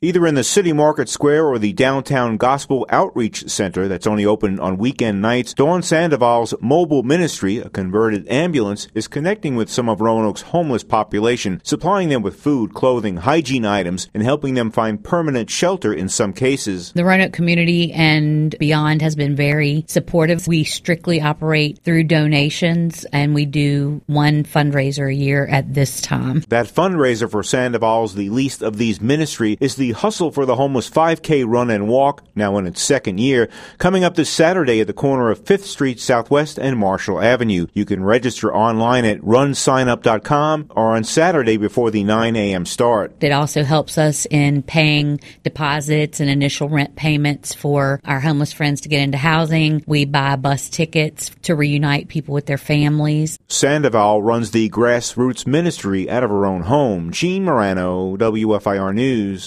either in the City Market Square or the Downtown Gospel Outreach Center that's only open on weekend nights. Dawn Sandoval's mobile ministry, a converted ambulance, is connecting with some of Roanoke's homeless population, supplying them with food, clothing, hygiene items, and helping them find permanent shelter in some cases. The Roanoke community and beyond has been very supportive. We strictly operate through donations, and we do one fundraiser a year at this time. That fundraiser for Sandoval's The Least of These ministry is the Hustle for the Homeless 5K Run and Walk, now in its second year, coming up this Saturday at the corner of 5th Street Southwest and Marshall Avenue. You can register online at runsignup.com or on Saturday before the 9 a.m. start. It also helps us in paying deposits and initial rent payments for our homeless friends to get into housing. We buy bus tickets to reunite people with their families. Sandoval runs the Grassroots Ministry out of her own home. Gene Morano, WFIR News.